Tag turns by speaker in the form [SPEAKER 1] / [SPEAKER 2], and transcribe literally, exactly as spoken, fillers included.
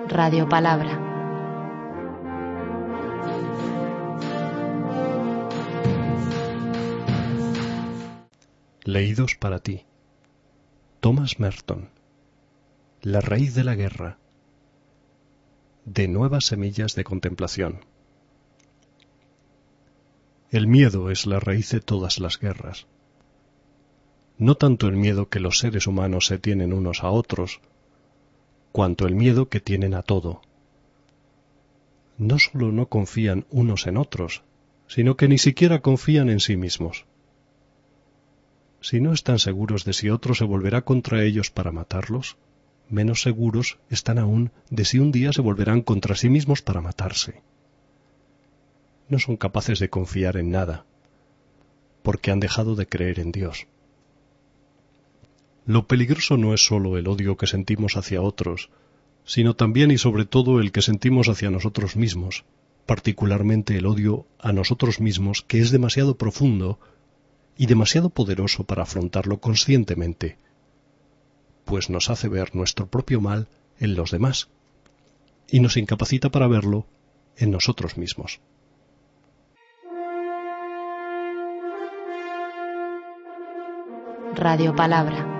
[SPEAKER 1] Radio Palabra.
[SPEAKER 2] Leídos para ti. Thomas Merton. La raíz de la guerra. De nuevas semillas de contemplación. El miedo es la raíz de todas las guerras. No tanto el miedo que los seres humanos se tienen unos a otros, cuanto el miedo que tienen a todo. No solo no confían unos en otros, sino que ni siquiera confían en sí mismos. Si no están seguros de si otro se volverá contra ellos para matarlos, menos seguros están aún de si un día se volverán contra sí mismos para matarse. No son capaces de confiar en nada, porque han dejado de creer en Dios. Lo peligroso no es sólo el odio que sentimos hacia otros, sino también y sobre todo el que sentimos hacia nosotros mismos, particularmente el odio a nosotros mismos, que es demasiado profundo y demasiado poderoso para afrontarlo conscientemente, pues nos hace ver nuestro propio mal en los demás y nos incapacita para verlo en nosotros mismos.
[SPEAKER 1] Radio Palabra.